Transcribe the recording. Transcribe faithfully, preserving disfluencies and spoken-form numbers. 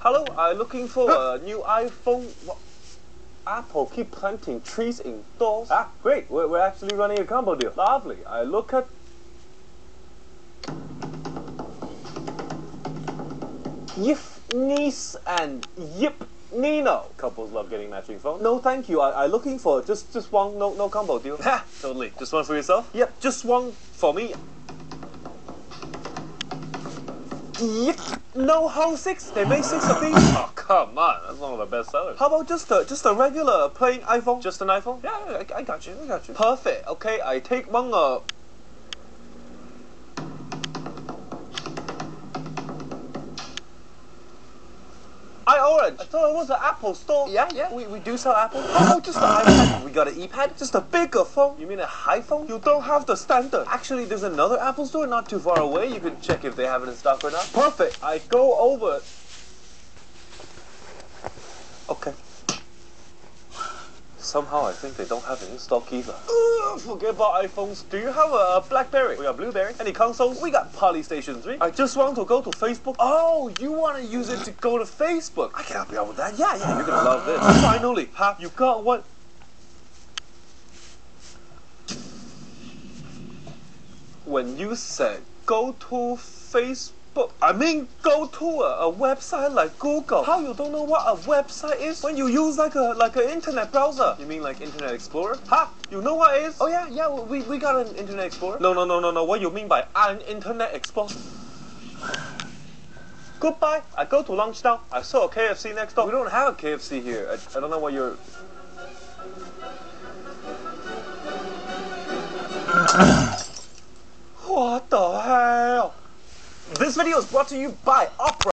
Hello, I'm looking for a new iPhone. What? Apple keep planting trees indoors. Ah, great. We're, we're actually running a combo deal. Lovely. I look at Yif Niece and Yip Nino. Couples love getting matching phones. No, thank you. I I looking for just just one no no combo deal. Ha! Totally. Just one for yourself? Yep, just one for me. Yep. No whole six. They made six of these. Oh, come on. That's one of the best sellers. How about just a just a regular plain iPhone? Just an iPhone? Yeah, I, I got you. I got you. Perfect. Okay, I take one. Uh. I orange. I thought it was an Apple store. Yeah, yeah. We, we do sell Apple. How about just an iPad? We got an iPad. Just a bigger phone. You mean a high phone? You don't have the standard. Actually, there's another Apple store not too far away. You can check if they have it in stock or not. Perfect. I go over. Okay. Somehow, I think they don't have it in stock either. Ugh, forget about iPhones. Do you have a, a BlackBerry? We got Blueberry. Any consoles? We got Polystation three. I just want to go to Facebook. Oh, you want to use it to go to Facebook? I can help you out with that. Yeah, yeah. You're gonna love this. Finally, huh? You got one. When you said go to Facebook, I mean go to a, a website like Google. How you don't know what a website is when you use like a like an internet browser? You mean like Internet Explorer? Huh? You know what it is? Oh yeah, yeah. We we got an Internet Explorer. No, no, no, no, no. What you mean by an internet explorer? Goodbye. I go to lunch now. I saw a K F C next door. We don't have a K F C here. I, I don't know what you're. What the hell? This video is brought to you by Opera.